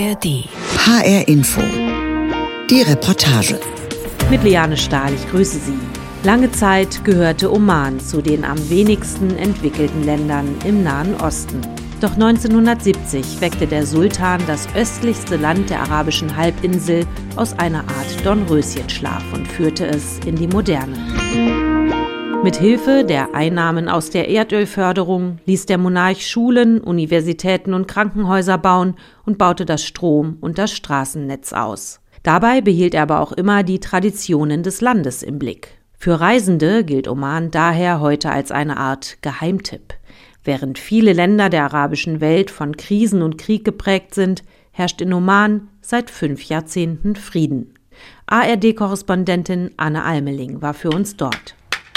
ARD. HR Info. Die Reportage. Mit Liane Stahl, ich grüße Sie. Lange Zeit gehörte Oman zu den am wenigsten entwickelten Ländern im Nahen Osten. Doch 1970 weckte der Sultan das östlichste Land der arabischen Halbinsel aus einer Art Dornröschenschlaf und führte es in die Moderne. Mit Hilfe der Einnahmen aus der Erdölförderung ließ der Monarch Schulen, Universitäten und Krankenhäuser bauen und baute das Strom- und das Straßennetz aus. Dabei behielt er aber auch immer die Traditionen des Landes im Blick. Für Reisende gilt Oman daher heute als eine Art Geheimtipp. Während viele Länder der arabischen Welt von Krisen und Krieg geprägt sind, herrscht in Oman seit 5 Jahrzehnten Frieden. ARD-Korrespondentin Anne Almeling war für uns dort.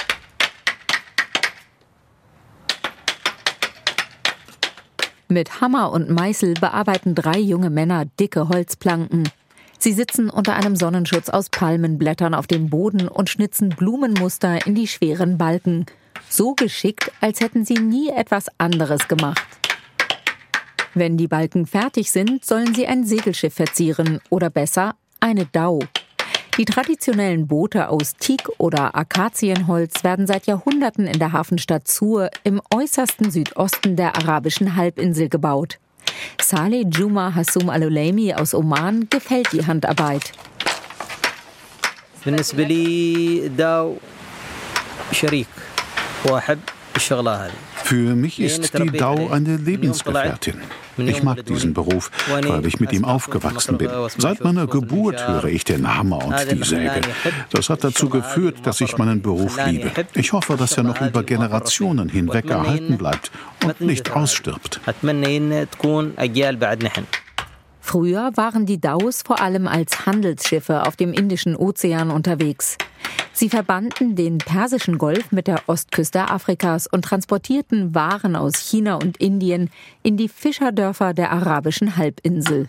Mit Hammer und Meißel bearbeiten 3 junge Männer dicke Holzplanken. Sie sitzen unter einem Sonnenschutz aus Palmenblättern auf dem Boden und schnitzen Blumenmuster in die schweren Balken. So geschickt, als hätten sie nie etwas anderes gemacht. Wenn die Balken fertig sind, sollen sie ein Segelschiff verzieren oder besser eine Dhow. Die traditionellen Boote aus Teak oder Akazienholz werden seit Jahrhunderten in der Hafenstadt Sur im äußersten Südosten der arabischen Halbinsel gebaut. Saleh Juma Hassoum Al-Olaimi aus Oman gefällt die Handarbeit. Für mich ist die Dhow eine Lebensgefährtin. Ich mag diesen Beruf, weil ich mit ihm aufgewachsen bin. Seit meiner Geburt höre ich den Hammer und die Säge. Das hat dazu geführt, dass ich meinen Beruf liebe. Ich hoffe, dass er noch über Generationen hinweg erhalten bleibt und nicht ausstirbt. Früher waren die Dhows vor allem als Handelsschiffe auf dem Indischen Ozean unterwegs. Sie verbanden den Persischen Golf mit der Ostküste Afrikas und transportierten Waren aus China und Indien in die Fischerdörfer der arabischen Halbinsel.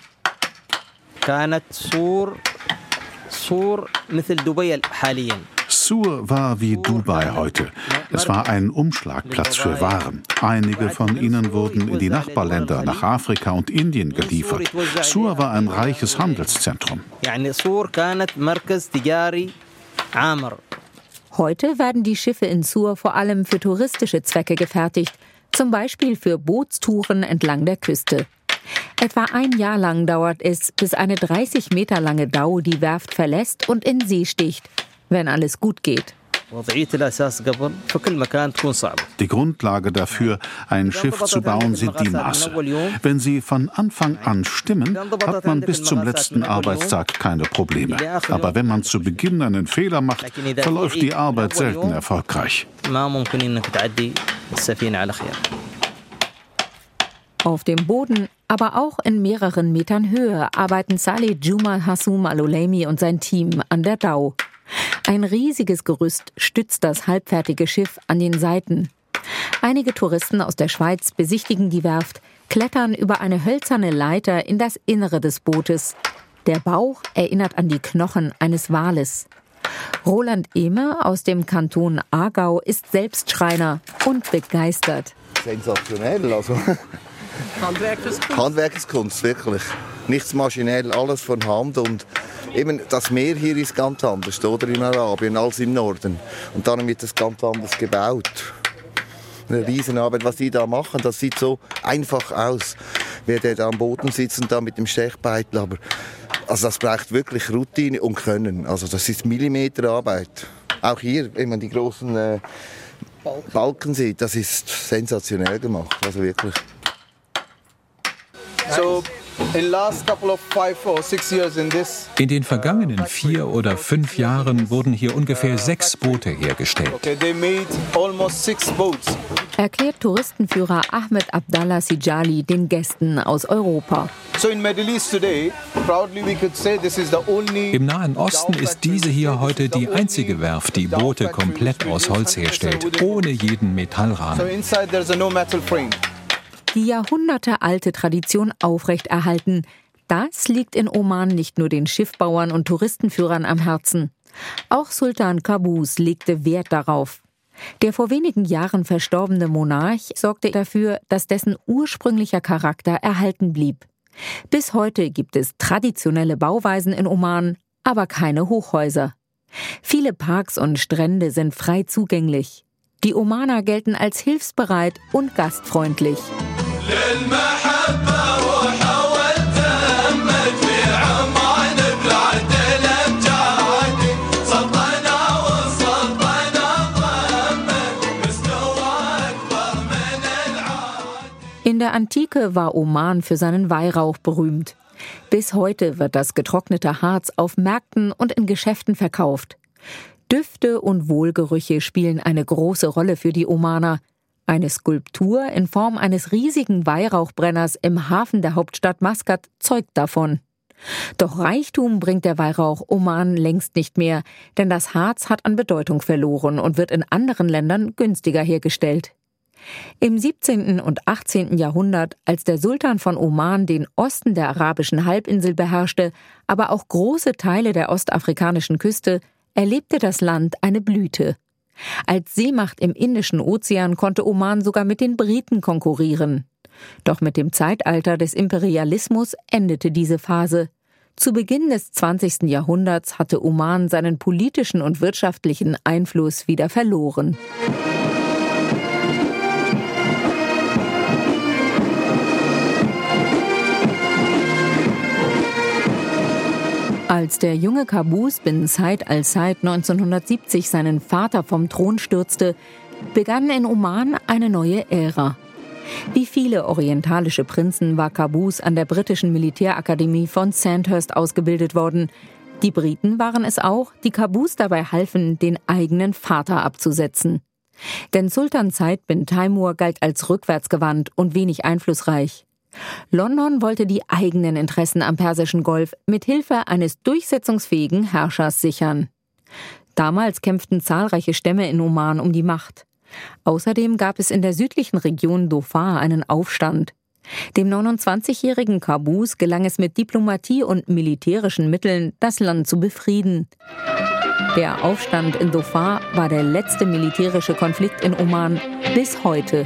Sur war wie Dubai heute. Es war ein Umschlagplatz für Waren. Einige von ihnen wurden in die Nachbarländer nach Afrika und Indien geliefert. Sur war ein reiches Handelszentrum. Heute werden die Schiffe in Sur vor allem für touristische Zwecke gefertigt, zum Beispiel für Bootstouren entlang der Küste. Etwa ein Jahr lang dauert es, bis eine 30 Meter lange Dhow die Werft verlässt und in See sticht, wenn alles gut geht. Die Grundlage dafür, ein Schiff zu bauen, sind die Maße. Wenn sie von Anfang an stimmen, hat man bis zum letzten Arbeitstag keine Probleme. Aber wenn man zu Beginn einen Fehler macht, verläuft die Arbeit selten erfolgreich. Auf dem Boden, aber auch in mehreren Metern Höhe, arbeiten Saleh Juma Hassoum Al-Olaimi und sein Team an der Dhow. Ein riesiges Gerüst stützt das halbfertige Schiff an den Seiten. Einige Touristen aus der Schweiz besichtigen die Werft, klettern über eine hölzerne Leiter in das Innere des Bootes. Der Bauch erinnert an die Knochen eines Wales. Roland Ehme aus dem Kanton Aargau ist selbst Schreiner und begeistert. Sensationell, also. Handwerkskunst, wirklich. Nichts maschinell, alles von Hand. Und eben das Meer hier ist ganz anders, oder in Arabien, als im Norden. Und dann wird das ganz anders gebaut. Eine Riesenarbeit, was die da machen, das sieht so einfach aus. Wer der da am Boden sitzt und da mit dem Stechbeitel, aber also das braucht wirklich Routine und Können. Also das ist Millimeterarbeit. Auch hier, wenn man die großen Balken sieht, das ist sensationell gemacht, also wirklich. In den vergangenen 4 oder 5 Jahren wurden hier ungefähr 6 Boote hergestellt. Erklärt Touristenführer Ahmed Abdallah Sijali den Gästen aus Europa. Im Nahen Osten ist diese hier heute die einzige Werft, die Boote komplett aus Holz herstellt, ohne jeden Metallrahmen. Die jahrhundertealte Tradition aufrechterhalten. Das liegt in Oman nicht nur den Schiffbauern und Touristenführern am Herzen. Auch Sultan Qaboos legte Wert darauf. Der vor wenigen Jahren verstorbene Monarch sorgte dafür, dass dessen ursprünglicher Charakter erhalten blieb. Bis heute gibt es traditionelle Bauweisen in Oman, aber keine Hochhäuser. Viele Parks und Strände sind frei zugänglich. Die Omaner gelten als hilfsbereit und gastfreundlich. In der Antike war Oman für seinen Weihrauch berühmt. Bis heute wird das getrocknete Harz auf Märkten und in Geschäften verkauft. Düfte und Wohlgerüche spielen eine große Rolle für die Omaner. Eine Skulptur in Form eines riesigen Weihrauchbrenners im Hafen der Hauptstadt Maskat zeugt davon. Doch Reichtum bringt der Weihrauch Oman längst nicht mehr, denn das Harz hat an Bedeutung verloren und wird in anderen Ländern günstiger hergestellt. Im 17. und 18. Jahrhundert, als der Sultan von Oman den Osten der arabischen Halbinsel beherrschte, aber auch große Teile der ostafrikanischen Küste, erlebte das Land eine Blüte. Als Seemacht im Indischen Ozean konnte Oman sogar mit den Briten konkurrieren. Doch mit dem Zeitalter des Imperialismus endete diese Phase. Zu Beginn des 20. Jahrhunderts hatte Oman seinen politischen und wirtschaftlichen Einfluss wieder verloren. Als der junge Qaboos bin Said al-Said 1970 seinen Vater vom Thron stürzte, begann in Oman eine neue Ära. Wie viele orientalische Prinzen war Qaboos an der britischen Militärakademie von Sandhurst ausgebildet worden. Die Briten waren es auch, die Qaboos dabei halfen, den eigenen Vater abzusetzen. Denn Sultan Said bin Taimur galt als rückwärtsgewandt und wenig einflussreich. London wollte die eigenen Interessen am Persischen Golf mit Hilfe eines durchsetzungsfähigen Herrschers sichern. Damals kämpften zahlreiche Stämme in Oman um die Macht. Außerdem gab es in der südlichen Region Dhofar einen Aufstand. Dem 29-jährigen Qaboos gelang es mit Diplomatie und militärischen Mitteln, das Land zu befrieden. Der Aufstand in Dhofar war der letzte militärische Konflikt in Oman bis heute.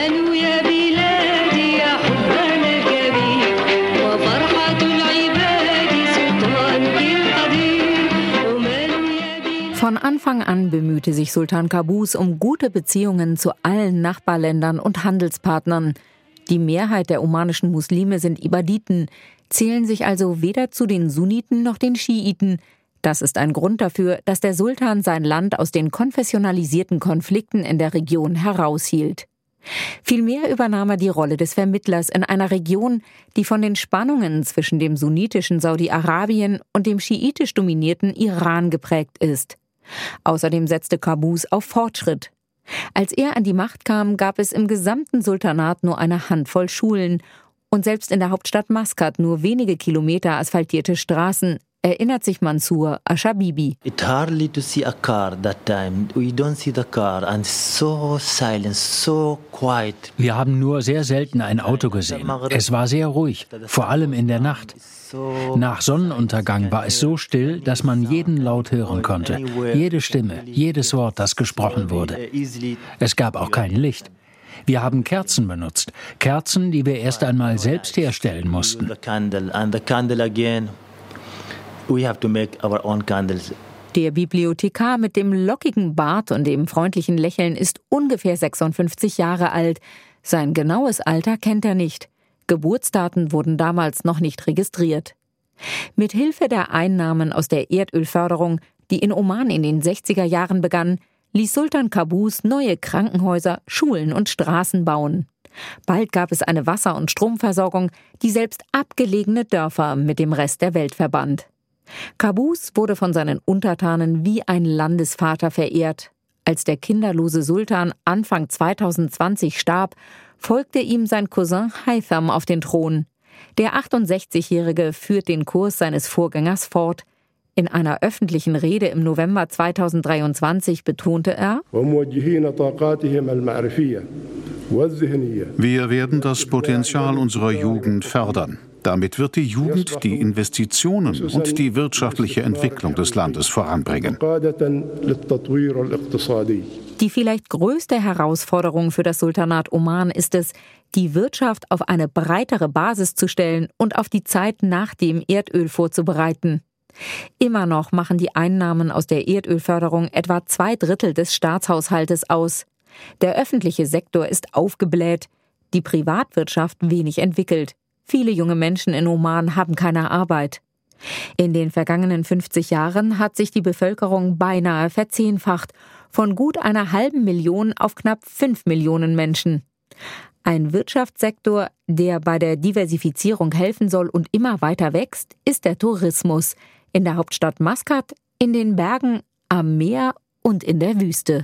Von Anfang an bemühte sich Sultan Qaboos um gute Beziehungen zu allen Nachbarländern und Handelspartnern. Die Mehrheit der omanischen Muslime sind Ibaditen, zählen sich also weder zu den Sunniten noch den Schiiten. Das ist ein Grund dafür, dass der Sultan sein Land aus den konfessionalisierten Konflikten in der Region heraushielt. Vielmehr übernahm er die Rolle des Vermittlers in einer Region, die von den Spannungen zwischen dem sunnitischen Saudi-Arabien und dem schiitisch dominierten Iran geprägt ist. Außerdem setzte Qaboos auf Fortschritt. Als er an die Macht kam, gab es im gesamten Sultanat nur eine Handvoll Schulen und selbst in der Hauptstadt Maskat nur wenige Kilometer asphaltierte Straßen, erinnert sich Mansour Ashabibi. It hardly to see a car that time. We don't see the car and so silent, so quiet. Wir haben nur sehr selten ein Auto gesehen. Es war sehr ruhig, vor allem in der Nacht. Nach Sonnenuntergang war es so still, dass man jeden Laut hören konnte. Jede Stimme, jedes Wort, das gesprochen wurde. Es gab auch kein Licht. Wir haben Kerzen benutzt. Kerzen, die wir erst einmal selbst herstellen mussten. We have to make our own candles. Der Bibliothekar mit dem lockigen Bart und dem freundlichen Lächeln ist ungefähr 56 Jahre alt. Sein genaues Alter kennt er nicht. Geburtsdaten wurden damals noch nicht registriert. Mit Hilfe der Einnahmen aus der Erdölförderung, die in Oman in den 60er Jahren begann, ließ Sultan Qaboos neue Krankenhäuser, Schulen und Straßen bauen. Bald gab es eine Wasser- und Stromversorgung, die selbst abgelegene Dörfer mit dem Rest der Welt verband. Qaboos wurde von seinen Untertanen wie ein Landesvater verehrt. Als der kinderlose Sultan Anfang 2020 starb, folgte ihm sein Cousin Haytham auf den Thron. Der 68-Jährige führt den Kurs seines Vorgängers fort. In einer öffentlichen Rede im November 2023 betonte er: Wir werden das Potenzial unserer Jugend fördern. Damit wird die Jugend die Investitionen und die wirtschaftliche Entwicklung des Landes voranbringen. Die vielleicht größte Herausforderung für das Sultanat Oman ist es, die Wirtschaft auf eine breitere Basis zu stellen und auf die Zeit nach dem Erdöl vorzubereiten. Immer noch machen die Einnahmen aus der Erdölförderung etwa 2/3 des Staatshaushaltes aus. Der öffentliche Sektor ist aufgebläht, die Privatwirtschaft wenig entwickelt. Viele junge Menschen in Oman haben keine Arbeit. In den vergangenen 50 Jahren hat sich die Bevölkerung beinahe verzehnfacht, von gut einer halben Million auf knapp 5 Millionen Menschen. Ein Wirtschaftssektor, der bei der Diversifizierung helfen soll und immer weiter wächst, ist der Tourismus. In der Hauptstadt Maskat, in den Bergen, am Meer und in der Wüste.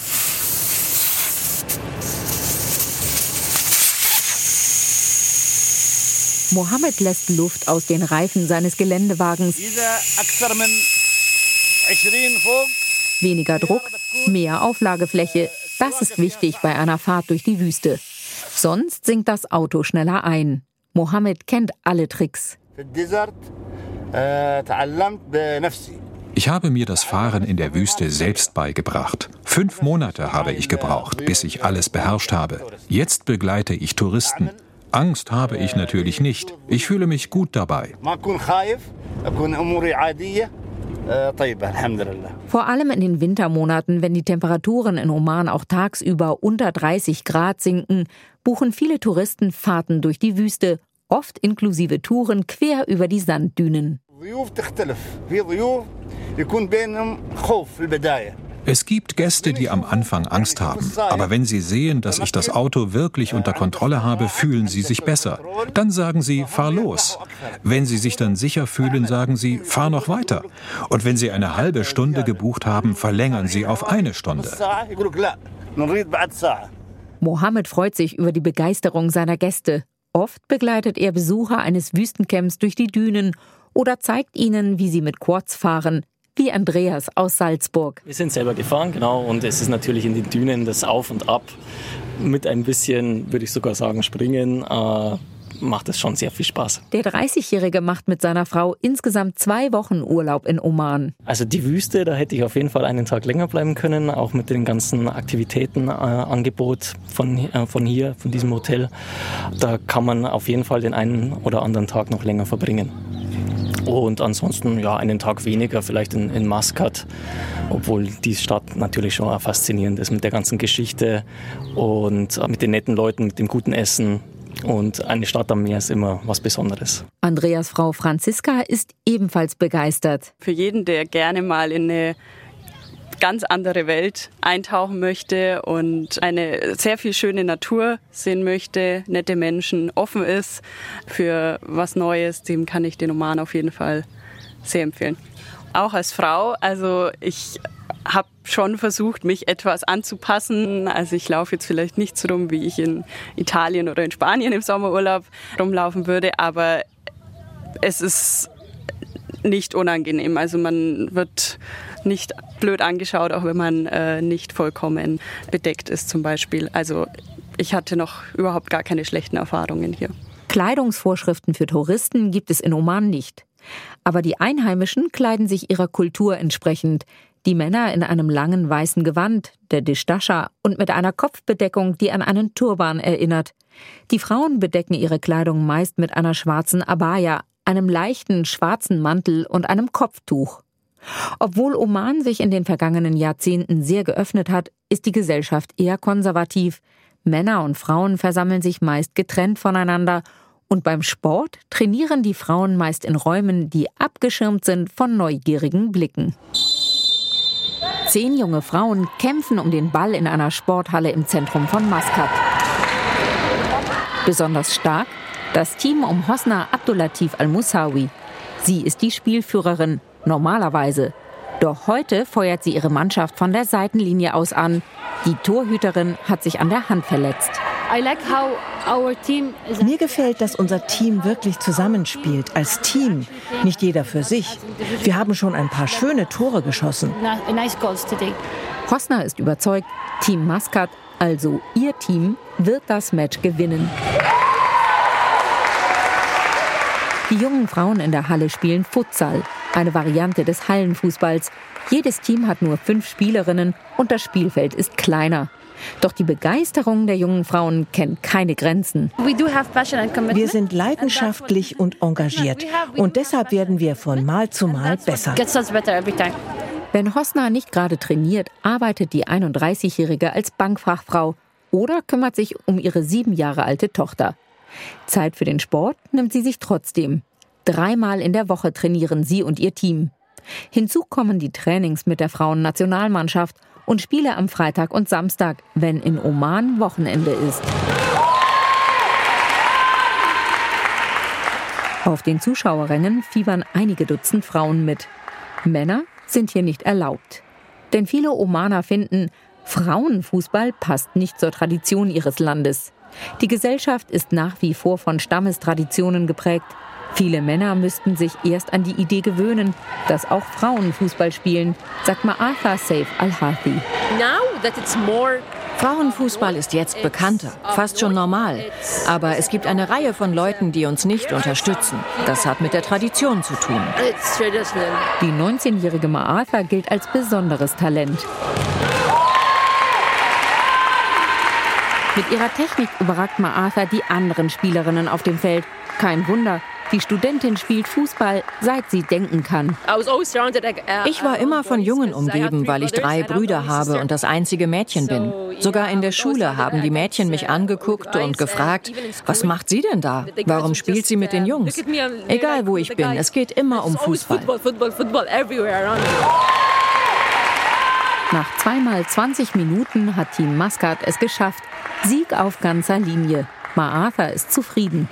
Mohammed lässt Luft aus den Reifen seines Geländewagens. Weniger Druck, mehr Auflagefläche. Das ist wichtig bei einer Fahrt durch die Wüste. Sonst sinkt das Auto schneller ein. Mohammed kennt alle Tricks. Ich habe mir das Fahren in der Wüste selbst beigebracht. 5 Monate habe ich gebraucht, bis ich alles beherrscht habe. Jetzt begleite ich Touristen. Angst habe ich natürlich nicht. Ich fühle mich gut dabei. Vor allem in den Wintermonaten, wenn die Temperaturen in Oman auch tagsüber unter 30 Grad sinken, buchen viele Touristen Fahrten durch die Wüste, oft inklusive Touren quer über die Sanddünen. Es gibt Gäste, die am Anfang Angst haben. Aber wenn sie sehen, dass ich das Auto wirklich unter Kontrolle habe, fühlen sie sich besser. Dann sagen sie, fahr los. Wenn sie sich dann sicher fühlen, sagen sie, fahr noch weiter. Und wenn sie eine halbe Stunde gebucht haben, verlängern sie auf 1 Stunde. Mohammed freut sich über die Begeisterung seiner Gäste. Oft begleitet er Besucher eines Wüstencamps durch die Dünen oder zeigt ihnen, wie sie mit Quads fahren. Wie Andreas aus Salzburg. Wir sind selber gefahren, genau, und es ist natürlich in den Dünen das Auf und Ab mit ein bisschen, würde ich sogar sagen, Springen, macht es schon sehr viel Spaß. Der 30-Jährige macht mit seiner Frau insgesamt 2 Wochen Urlaub in Oman. Also die Wüste, da hätte ich auf jeden Fall einen Tag länger bleiben können, auch mit den ganzen Aktivitätenangebot von hier, von diesem Hotel. Da kann man auf jeden Fall den einen oder anderen Tag noch länger verbringen. Und ansonsten ja einen Tag weniger, vielleicht in Maskat, obwohl die Stadt natürlich schon auch faszinierend ist mit der ganzen Geschichte und mit den netten Leuten, mit dem guten Essen. Und eine Stadt am Meer ist immer was Besonderes. Andreas Frau Franziska ist ebenfalls begeistert. Für jeden, der gerne mal in eine ganz andere Welt eintauchen möchte und eine sehr viel schöne Natur sehen möchte, nette Menschen, offen ist für was Neues, dem kann ich den Oman auf jeden Fall sehr empfehlen. Auch als Frau, also ich habe schon versucht, mich etwas anzupassen. Also ich laufe jetzt vielleicht nicht so rum, wie ich in Italien oder in Spanien im Sommerurlaub rumlaufen würde, aber es ist nicht unangenehm. Also man wird nicht blöd angeschaut, auch wenn man nicht vollkommen bedeckt ist zum Beispiel. Also ich hatte noch überhaupt gar keine schlechten Erfahrungen hier. Kleidungsvorschriften für Touristen gibt es in Oman nicht. Aber die Einheimischen kleiden sich ihrer Kultur entsprechend. Die Männer in einem langen weißen Gewand, der Dishdasha, und mit einer Kopfbedeckung, die an einen Turban erinnert. Die Frauen bedecken ihre Kleidung meist mit einer schwarzen Abaya, einem leichten schwarzen Mantel und einem Kopftuch. Obwohl Oman sich in den vergangenen Jahrzehnten sehr geöffnet hat, ist die Gesellschaft eher konservativ. Männer und Frauen versammeln sich meist getrennt voneinander und beim Sport trainieren die Frauen meist in Räumen, die abgeschirmt sind von neugierigen Blicken. 10 junge Frauen kämpfen um den Ball in einer Sporthalle im Zentrum von Maskat. Besonders stark das Team um Hosna Abdulatif Al-Musawi. Sie ist die Spielführerin, normalerweise. Doch heute feuert sie ihre Mannschaft von der Seitenlinie aus an. Die Torhüterin hat sich an der Hand verletzt. Mir gefällt, dass unser Team wirklich zusammenspielt, als Team, nicht jeder für sich. Wir haben schon ein paar schöne Tore geschossen. Hosna ist überzeugt, Team Maskat also ihr Team, wird das Match gewinnen. Die jungen Frauen in der Halle spielen Futsal, eine Variante des Hallenfußballs. Jedes Team hat nur 5 Spielerinnen und das Spielfeld ist kleiner. Doch die Begeisterung der jungen Frauen kennt keine Grenzen. Wir sind leidenschaftlich und engagiert und deshalb werden wir von Mal zu Mal besser. Wenn Hosna nicht gerade trainiert, arbeitet die 31-Jährige als Bankfachfrau oder kümmert sich um ihre 7 Jahre alte Tochter. Zeit für den Sport nimmt sie sich trotzdem. 3-mal in der Woche trainieren sie und ihr Team. Hinzu kommen die Trainings mit der Frauennationalmannschaft und Spiele am Freitag und Samstag, wenn in Oman Wochenende ist. Auf den Zuschauerrängen fiebern einige Dutzend Frauen mit. Männer sind hier nicht erlaubt. Denn viele Omaner finden, Frauenfußball passt nicht zur Tradition ihres Landes. Die Gesellschaft ist nach wie vor von Stammestraditionen geprägt. Viele Männer müssten sich erst an die Idee gewöhnen, dass auch Frauen Fußball spielen, sagt Ma'atha Saif Al-Hathi. Frauenfußball ist jetzt bekannter, fast schon normal. Aber es gibt eine Reihe von Leuten, die uns nicht unterstützen. Das hat mit der Tradition zu tun. Die 19-jährige Ma'atha gilt als besonderes Talent. Mit ihrer Technik überragt Ma'atha die anderen Spielerinnen auf dem Feld. Kein Wunder, die Studentin spielt Fußball, seit sie denken kann. Ich war immer von Jungen umgeben, weil ich 3 Brüder habe und das einzige Mädchen bin. Sogar in der Schule haben die Mädchen mich angeguckt und gefragt, was macht sie denn da? Warum spielt sie mit den Jungs? Egal wo ich bin, es geht immer um Fußball. Nach 2-mal 20 Minuten hat Team Muscat es geschafft. Sieg auf ganzer Linie. Ma'atha ist zufrieden.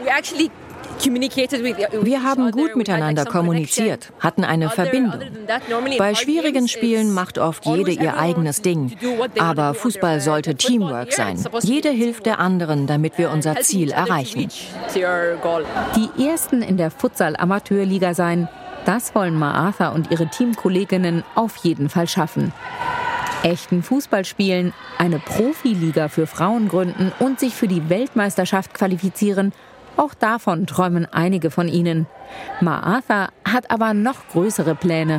Wir haben gut miteinander kommuniziert, hatten eine Verbindung. Bei schwierigen Spielen macht oft jede ihr eigenes Ding. Aber Fußball sollte Teamwork sein. Jede hilft der anderen, damit wir unser Ziel erreichen. Die Ersten in der Futsal-Amateurliga sein, das wollen Ma'atha und ihre Teamkolleginnen auf jeden Fall schaffen. Echten Fußball spielen, eine Profiliga für Frauen gründen und sich für die Weltmeisterschaft qualifizieren, auch davon träumen einige von ihnen. Ma'atha hat aber noch größere Pläne.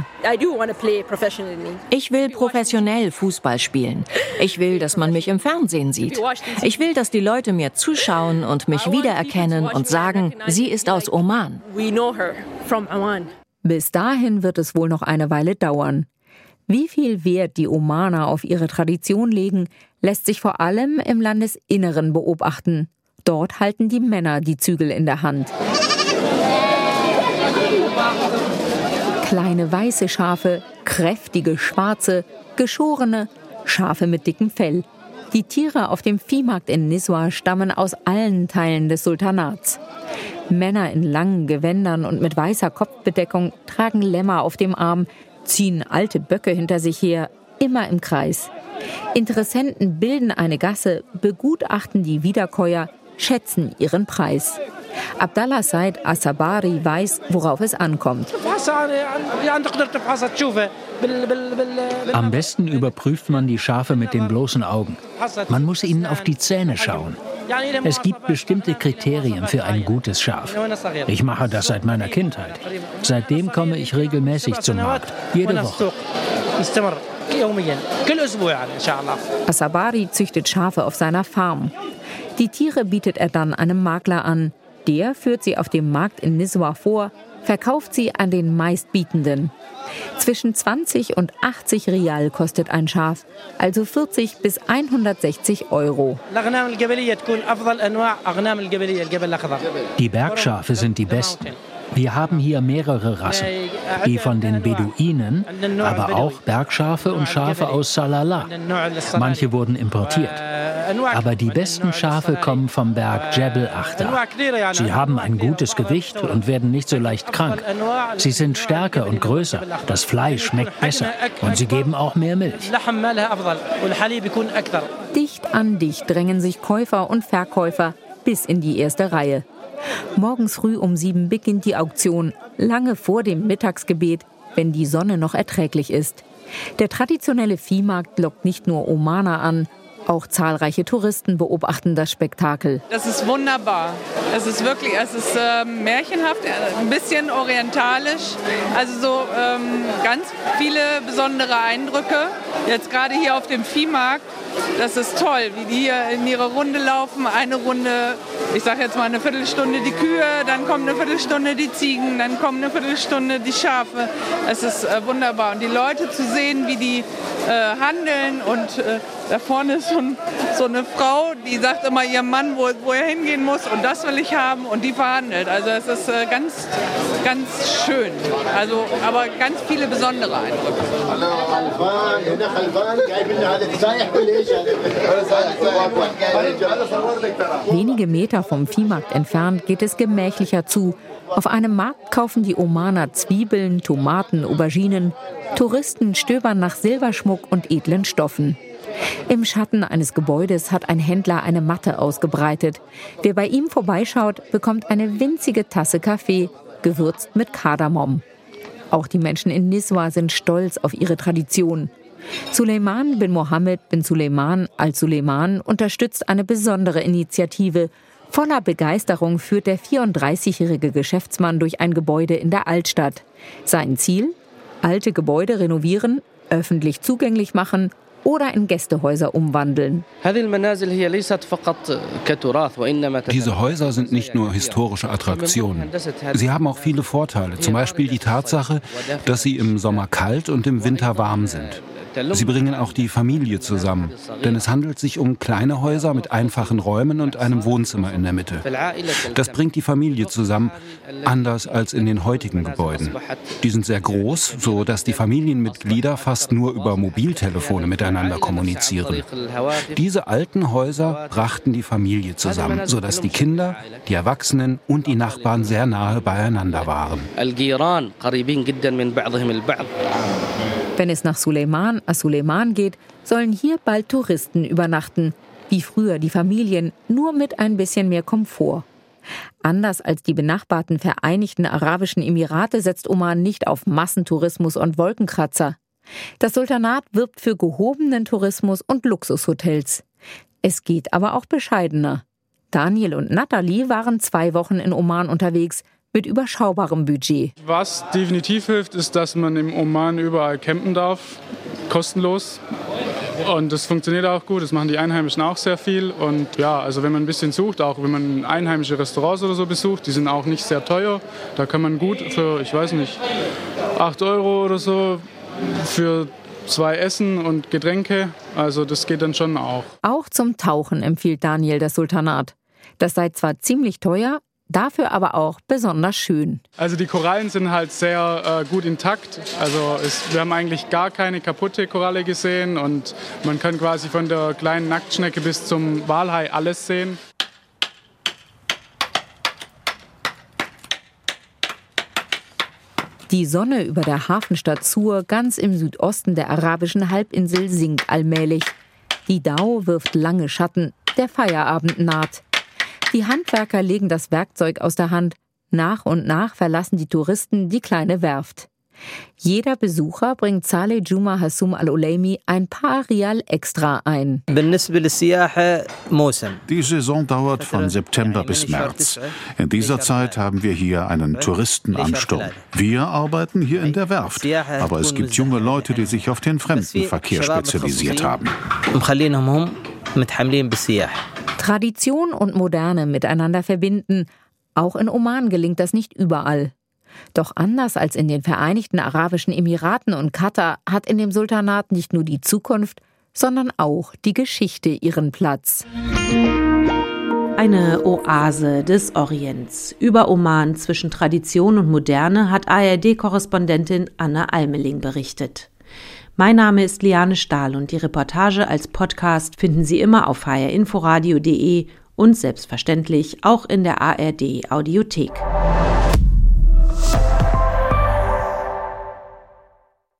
Ich will professionell Fußball spielen. Ich will, dass man mich im Fernsehen sieht. Ich will, dass die Leute mir zuschauen und mich wiedererkennen und sagen, sie ist aus Oman. Bis dahin wird es wohl noch eine Weile dauern. Wie viel Wert die Omaner auf ihre Tradition legen, lässt sich vor allem im Landesinneren beobachten. Dort halten die Männer die Zügel in der Hand. Kleine weiße Schafe, kräftige schwarze, geschorene, Schafe mit dickem Fell. Die Tiere auf dem Viehmarkt in Nizwa stammen aus allen Teilen des Sultanats. Männer in langen Gewändern und mit weißer Kopfbedeckung tragen Lämmer auf dem Arm, ziehen alte Böcke hinter sich her, immer im Kreis. Interessenten bilden eine Gasse, begutachten die Wiederkäuer, schätzen ihren Preis. Abdallah Said Asabari weiß, worauf es ankommt. Am besten überprüft man die Schafe mit den bloßen Augen. Man muss ihnen auf die Zähne schauen. Es gibt bestimmte Kriterien für ein gutes Schaf. Ich mache das seit meiner Kindheit. Seitdem komme ich regelmäßig zum Markt, jede Woche. Asabari züchtet Schafe auf seiner Farm. Die Tiere bietet er dann einem Makler an. Der führt sie auf dem Markt in Nizwa vor, verkauft sie an den Meistbietenden. Zwischen 20 und 80 Rial kostet ein Schaf, also 40 bis 160 Euro. Die Bergschafe sind die besten. Wir haben hier mehrere Rassen, die von den Beduinen, aber auch Bergschafe und Schafe aus Salalah. Manche wurden importiert. Aber die besten Schafe kommen vom Berg Jebel Akhtar. Sie haben ein gutes Gewicht und werden nicht so leicht krank. Sie sind stärker und größer, das Fleisch schmeckt besser und sie geben auch mehr Milch. Dicht an dicht drängen sich Käufer und Verkäufer bis in die erste Reihe. Morgens früh um 7 beginnt die Auktion, lange vor dem Mittagsgebet, wenn die Sonne noch erträglich ist. Der traditionelle Viehmarkt lockt nicht nur Omaner an, Auch zahlreiche Touristen beobachten das Spektakel. Das ist wunderbar. Es ist märchenhaft, ein bisschen orientalisch. Also so ganz viele besondere Eindrücke. Jetzt gerade hier auf dem Viehmarkt. Das ist toll, wie die hier in ihre Runde laufen. Eine Runde, ich sage jetzt mal eine Viertelstunde die Kühe, dann kommt eine Viertelstunde die Ziegen, dann kommt eine Viertelstunde die Schafe. Es ist wunderbar. Und die Leute zu sehen, wie die handeln. Und da vorne ist so eine Frau, die sagt immer ihrem Mann, wo er hingehen muss. Und das will ich haben. Und die verhandelt. Also es ist ganz, ganz schön. Also, aber ganz viele besondere Eindrücke. Wenige Meter vom Viehmarkt entfernt geht es gemächlicher zu. Auf einem Markt kaufen die Omaner Zwiebeln, Tomaten, Auberginen. Touristen stöbern nach Silberschmuck und edlen Stoffen. Im Schatten eines Gebäudes hat ein Händler eine Matte ausgebreitet. Wer bei ihm vorbeischaut, bekommt eine winzige Tasse Kaffee, gewürzt mit Kardamom. Auch die Menschen in Nizwa sind stolz auf ihre Tradition. Suleiman bin Mohammed bin Suleiman al-Suleiman unterstützt eine besondere Initiative. Voller Begeisterung führt der 34-jährige Geschäftsmann durch ein Gebäude in der Altstadt. Sein Ziel? Alte Gebäude renovieren, öffentlich zugänglich machen oder in Gästehäuser umwandeln. Diese Häuser sind nicht nur historische Attraktionen. Sie haben auch viele Vorteile, zum Beispiel die Tatsache, dass sie im Sommer kalt und im Winter warm sind. Sie bringen auch die Familie zusammen, denn es handelt sich um kleine Häuser mit einfachen Räumen und einem Wohnzimmer in der Mitte. Das bringt die Familie zusammen, anders als in den heutigen Gebäuden. Die sind sehr groß, so dass die Familienmitglieder fast nur über Mobiltelefone miteinander kommunizieren. Diese alten Häuser brachten die Familie zusammen, so dass die Kinder, die Erwachsenen und die Nachbarn sehr nahe beieinander waren. Wenn es nach Suleiman al-Suleiman geht, sollen hier bald Touristen übernachten. Wie früher die Familien, nur mit ein bisschen mehr Komfort. Anders als die benachbarten Vereinigten Arabischen Emirate setzt Oman nicht auf Massentourismus und Wolkenkratzer. Das Sultanat wirbt für gehobenen Tourismus und Luxushotels. Es geht aber auch bescheidener. Daniel und Natalie waren 2 Wochen in Oman unterwegs, mit überschaubarem Budget. Was definitiv hilft, ist, dass man im Oman überall campen darf, kostenlos. Und das funktioniert auch gut, das machen die Einheimischen auch sehr viel. Und ja, also wenn man ein bisschen sucht, auch wenn man einheimische Restaurants oder so besucht, die sind auch nicht sehr teuer. Da kann man gut für, 8 € oder so für 2 Essen und Getränke. Also das geht dann schon auch. Auch zum Tauchen empfiehlt Daniel das Sultanat. Das sei zwar ziemlich teuer, dafür aber auch besonders schön. Also die Korallen sind halt sehr gut intakt. Also wir haben eigentlich gar keine kaputte Koralle gesehen und man kann quasi von der kleinen Nacktschnecke bis zum Walhai alles sehen. Die Sonne über der Hafenstadt Sur, ganz im Südosten der arabischen Halbinsel, sinkt allmählich. Die Dau wirft lange Schatten, der Feierabend naht. Die Handwerker legen das Werkzeug aus der Hand. Nach und nach verlassen die Touristen die kleine Werft. Jeder Besucher bringt Saleh Juma Hassum Al-Olaimi ein paar Rial extra ein. Die Saison dauert von September bis März. In dieser Zeit haben wir hier einen Touristenansturm. Wir arbeiten hier in der Werft, aber es gibt junge Leute, die sich auf den Fremdenverkehr spezialisiert haben. Tradition und Moderne miteinander verbinden. Auch in Oman gelingt das nicht überall. Doch anders als in den Vereinigten Arabischen Emiraten und Katar hat in dem Sultanat nicht nur die Zukunft, sondern auch die Geschichte ihren Platz. Eine Oase des Orients. Über Oman zwischen Tradition und Moderne hat ARD-Korrespondentin Anne Almeling berichtet. Mein Name ist Liane Stahl und die Reportage als Podcast finden Sie immer auf hrinforadio.de und selbstverständlich auch in der ARD-Audiothek.